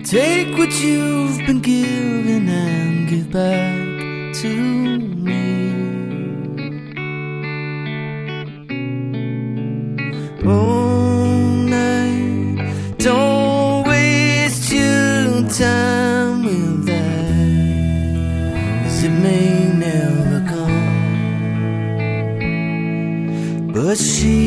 Take what you've been given and give back to me. Oh, night, don't waste your time with that, 'cause it may never come. But she